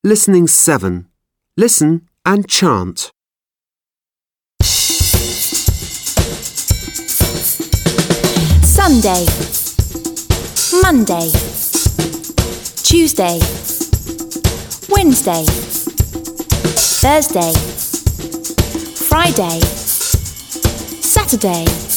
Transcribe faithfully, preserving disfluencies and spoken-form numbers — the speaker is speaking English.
Listening seven. Listen and chant. Sunday, Monday, Tuesday, Wednesday, Thursday, Friday, Saturday.